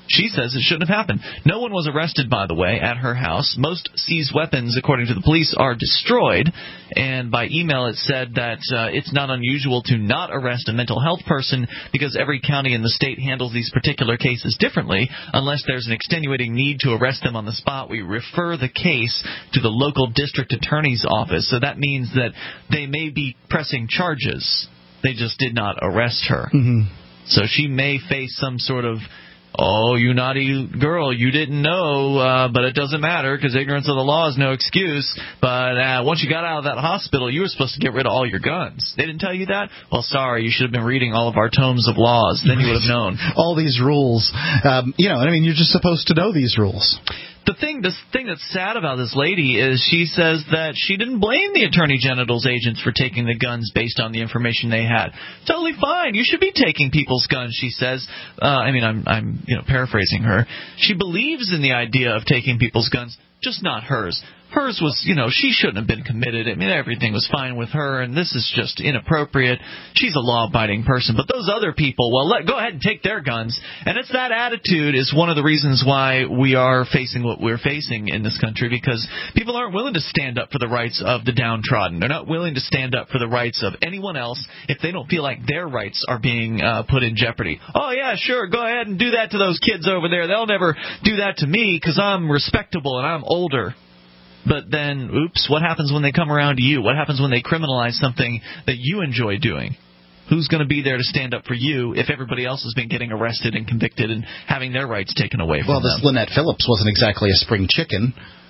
She says it shouldn't have happened. No one was arrested, by the way, at her house. Most seized weapons, according to the police, are destroyed. And by email it said that uh, it's not unusual to not arrest a mental health person because every county in the state handles these particular cases differently. Unless there's an extenuating need to arrest them on the spot, we refer the case to the local district attorney's office. So that means that they may be pressing charges. They just did not arrest her. Mm-hmm. So she may face some sort of, oh, you naughty girl, you didn't know, uh, but it doesn't matter because ignorance of the law is no excuse. But uh, once you got out of that hospital, you were supposed to get rid of all your guns. They didn't tell you that? Well, sorry, you should have been reading all of our tomes of laws. Then you would have known. All these rules. Um, you know, I mean, you're just supposed to know these rules. The thing, the thing that's sad about this lady is she says that she didn't blame the Attorney General's agents for taking the guns based on the information they had. Totally fine. You should be taking people's guns, she says. Uh, I mean, I'm, I'm, you know, paraphrasing her. She believes in the idea of taking people's guns, just not hers. Hers was, you know, she shouldn't have been committed. I mean, everything was fine with her, and this is just inappropriate. She's a law-abiding person. But those other people, well, let go ahead and take their guns. And it's that attitude is one of the reasons why we are facing what we're facing in this country, because people aren't willing to stand up for the rights of the downtrodden. They're not willing to stand up for the rights of anyone else if they don't feel like their rights are being uh, put in jeopardy. Oh, yeah, sure, go ahead and do that to those kids over there. They'll never do that to me because I'm respectable and I'm older. But then, oops, what happens when they come around to you? What happens when they criminalize something that you enjoy doing? Who's going to be there to stand up for you if everybody else has been getting arrested and convicted and having their rights taken away from well, them? Well, this Lynette Phillips wasn't exactly a spring chicken.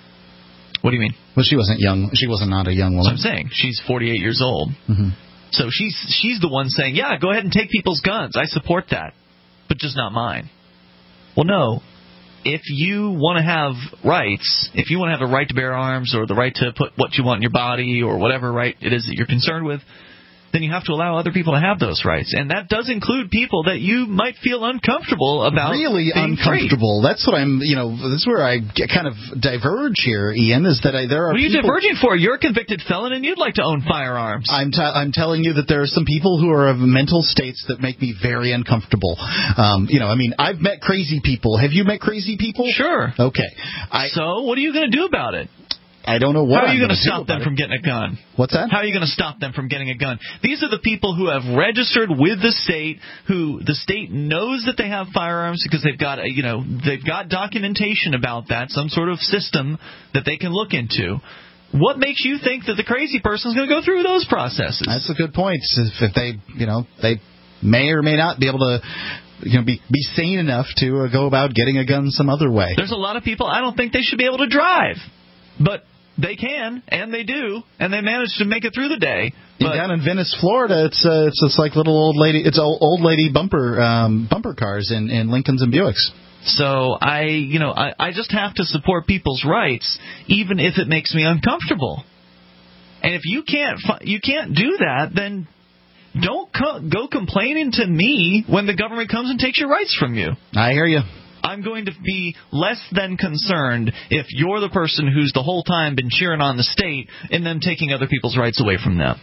What do you mean? Well, she wasn't young. She wasn't not a young woman. That's what I'm saying. She's forty-eight years old. Mm-hmm. So she's she's the one saying, yeah, go ahead and take people's guns. I support that, but just not mine. Well, no. If you want to have rights, if you want to have the right to bear arms or the right to put what you want in your body or whatever right it is that you're concerned with, then you have to allow other people to have those rights. And that does include people that you might feel uncomfortable about. Really uncomfortable. Free. That's what I'm, you know, this is where I get kind of diverge here, Ian, is that I, there are What are you people, diverging for? You're a convicted felon and you'd like to own firearms. I'm, t- I'm telling you that there are some people who are of mental states that make me very uncomfortable. Um, you know, I mean, I've met crazy people. Have you met crazy people? Sure. Okay. I, so what are you going to do about it? I don't know what How are you going to stop them it. from getting a gun? What's that? How are you going to stop them from getting a gun? These are the people who have registered with the state, who the state knows that they have firearms because they've got a, you know, they've got documentation about that, some sort of system that they can look into. What makes you think that the crazy person is going to go through those processes? That's a good point. If they, you know, they may or may not be able to, you know, be be sane enough to uh, go about getting a gun some other way. There's a lot of people I don't think they should be able to drive, but they can, and they do, and they manage to make it through the day. But down in Venice, Florida, it's uh, it's it's like little old lady, it's old, old lady bumper um, bumper cars in, in Lincolns and Buicks. So I, you know, I, I just have to support people's rights, even if it makes me uncomfortable. And if you can't you can't do that, then don't co- go complaining to me when the government comes and takes your rights from you. I hear you. I'm going to be less than concerned if you're the person who's the whole time been cheering on the state and them taking other people's rights away from them.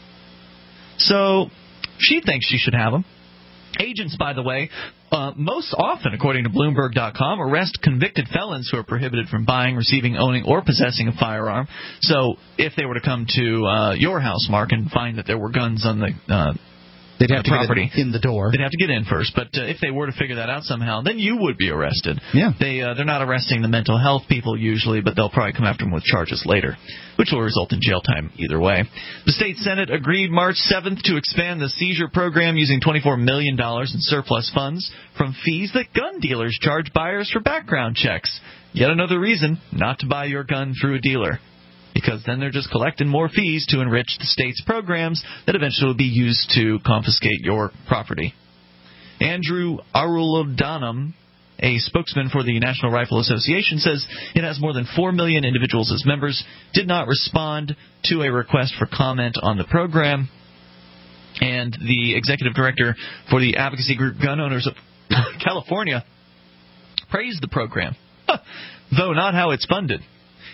So she thinks she should have them. Agents, by the way, uh, most often, according to Bloomberg dot com, arrest convicted felons who are prohibited from buying, receiving, owning, or possessing a firearm. So if they were to come to uh, your house, Mark, and find that there were guns on the uh They'd have the to property. get in the door. They'd have to get in first. But uh, if they were to figure that out somehow, then you would be arrested. Yeah. They, uh, they're not arresting the mental health people usually, but they'll probably come after them with charges later, which will result in jail time either way. The state Senate agreed March seventh to expand the seizure program using twenty-four million dollars in surplus funds from fees that gun dealers charge buyers for background checks. Yet another reason not to buy your gun through a dealer, because then they're just collecting more fees to enrich the state's programs that eventually will be used to confiscate your property. Andrew Arulodanam, a spokesman for the National Rifle Association, says it has more than four million individuals as members, did not respond to a request for comment on the program. And the executive director for the advocacy group Gun Owners of California praised the program, though not how it's funded.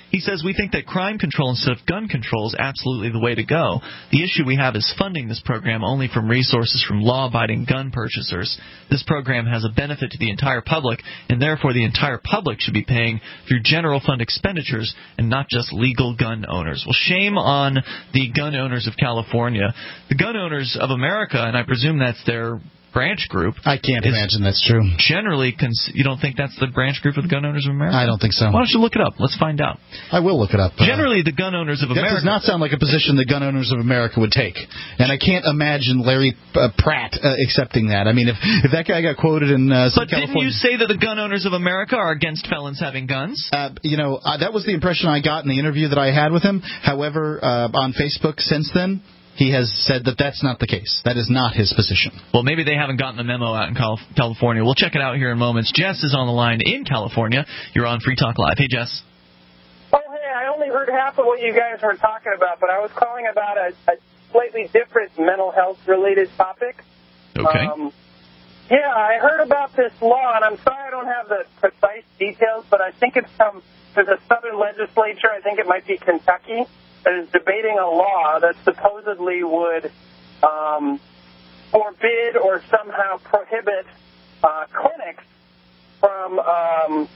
He says, we think that crime control instead of gun control is absolutely the way to go. The issue we have is funding this program only from resources from law-abiding gun purchasers. This program has a benefit to the entire public, and therefore the entire public should be paying through general fund expenditures and not just legal gun owners. Well, shame on the gun owners of California. The gun owners of America, and I presume that's their branch group. I can't imagine that's true. Generally, cons- you don't think that's the branch group of the gun owners of America? I don't think so. Why don't you look it up? Let's find out. I will look it up. Generally, the gun owners of that America... does not sound like a position the gun owners of America would take. And I can't imagine Larry uh, Pratt uh, accepting that. I mean, if if that guy got quoted in uh, some But didn't California... you say that the gun owners of America are against felons having guns? Uh, you know, uh, that was the impression I got in the interview that I had with him. However, uh, on Facebook since then, he has said that that's not the case. That is not his position. Well, maybe they haven't gotten the memo out in Cal- California. We'll check it out here in moments. Jess is on the line in California. You're on Free Talk Live. Hey, Jess. Oh, hey, I only heard half of what you guys were talking about, but I was calling about a, a slightly different mental health-related topic. Okay. Um, yeah, I heard about this law, and I'm sorry I don't have the precise details, but I think it's some, there's a southern legislature, I think it might be Kentucky, that is debating a law that supposedly would um, forbid or somehow prohibit uh, clinics from um,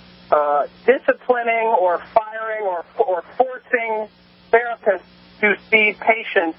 uh, disciplining or firing or, or forcing therapists to see patients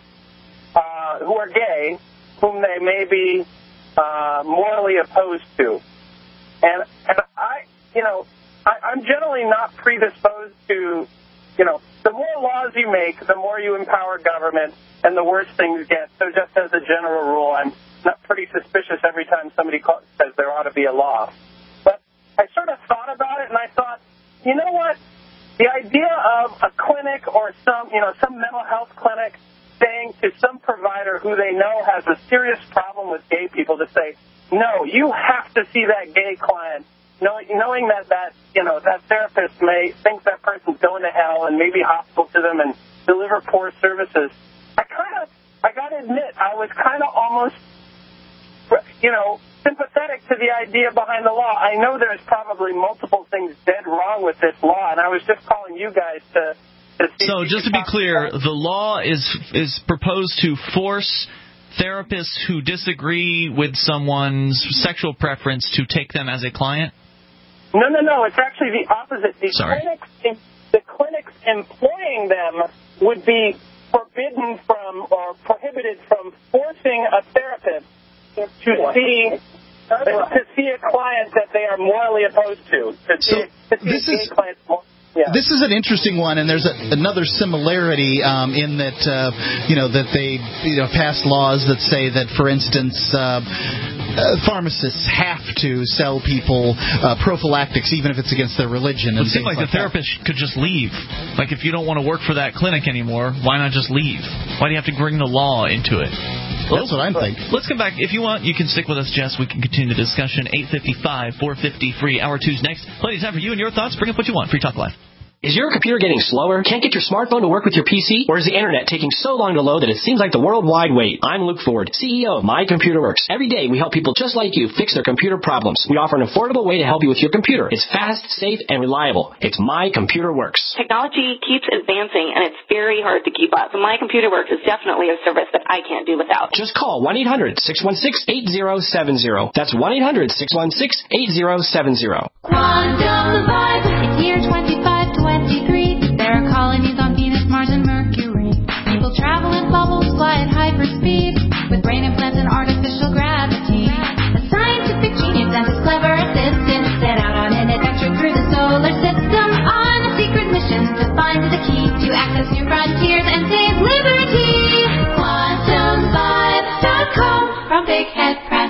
uh, who are gay, whom they may be uh, morally opposed to. And, and I, you know, I, I'm generally not predisposed to, you know, the more laws you make, the more you empower government, and the worse things get. So just as a general rule, I'm not pretty suspicious every time somebody calls, says there ought to be a law. But I sort of thought about it, and I thought, you know what? The idea of a clinic or some, you know, some mental health clinic saying to some provider who they know has a serious problem with gay people to say, no, you have to see that gay client. Knowing, knowing that, that, you know, that therapist may think that person's going to hell and maybe hostile to them and deliver poor services, I kind of, I got to admit, I was kind of almost, you know, sympathetic to the idea behind the law. I know there's probably multiple things dead wrong with this law, and I was just calling you guys to, to see. So just to be clear, the law is is proposed to force therapists who disagree with someone's sexual preference to take them as a client? No, no, no. It's actually the opposite. The Sorry. clinics, the clinics employing them would be forbidden from or prohibited from forcing a therapist to see to see a client that they are morally opposed to. To see, So to see this a gay is- client. Yeah. This is an interesting one, and there's a, another similarity um, in that uh, you know that they you know pass laws that say that, for instance, uh, uh, pharmacists have to sell people uh, prophylactics even if it's against their religion. It And seems things like, like the therapist could just leave. Like, if you don't want to work for that clinic anymore, why not just leave? Why do you have to bring the law into it? That's what I'm thinking. Let's come back. If you want, you can stick with us, Jess. We can continue the discussion. eight fifty-five, four fifty, free. Hour two's next. Plenty of time for you and your thoughts. Bring up what you want. Free Talk Live. Is your computer getting slower? Can't get your smartphone to work with your P C? Or is the internet taking so long to load that it seems like the worldwide wait? I'm Luke Ford, C E O of My Computer Works. Every day we help people just like you fix their computer problems. We offer an affordable way to help you with your computer. It's fast, safe, and reliable. It's My Computer Works. Technology keeps advancing, and it's very hard to keep up. So My Computer Works is definitely a service that I can't do without. Just call one eight hundred, six one six, eight zero seven zero. That's one eight hundred, six one six, eight zero seven zero. Quantum Vibe, it's year twenty-five twenty-three. There are colonies on Venus, Mars, and Mercury. People travel in bubbles, fly at hyperspeed, with brain implants and artificial gravity. A scientific genius and his clever assistant set out on an adventure through the solar system on a secret mission to find the key to access new frontiers and save liberty. Quantum Vibe dot com from Big Head Press.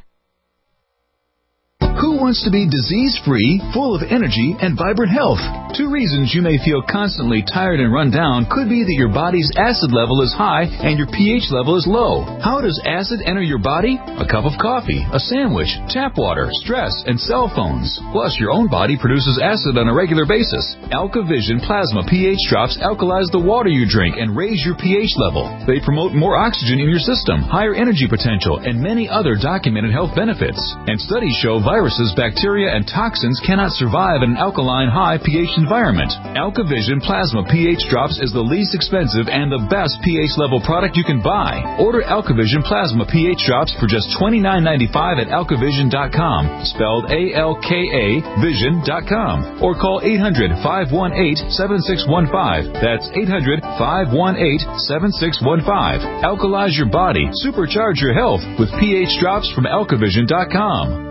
Who wants to be disease-free, full of energy, and vibrant health? Two reasons you may feel constantly tired and run down could be that your body's acid level is high and your pH level is low. How does acid enter your body? A cup of coffee, a sandwich, tap water, stress, and cell phones. Plus, your own body produces acid on a regular basis. AlkaVision Plasma pH drops alkalize the water you drink and raise your pH level. They promote more oxygen in your system, higher energy potential, and many other documented health benefits. And studies show viruses bacteria and toxins cannot survive in an alkaline high pH environment. AlkaVision Plasma pH Drops is the least expensive and the best pH level product you can buy. Order AlkaVision Plasma pH Drops for just twenty-nine ninety-five at alkavision dot com, spelled A L K A vision dot com, or call eight hundred, five one eight, seven six one five. That's eight hundred, five one eight, seven six one five. Alkalize your body, supercharge your health with pH Drops from alkavision dot com.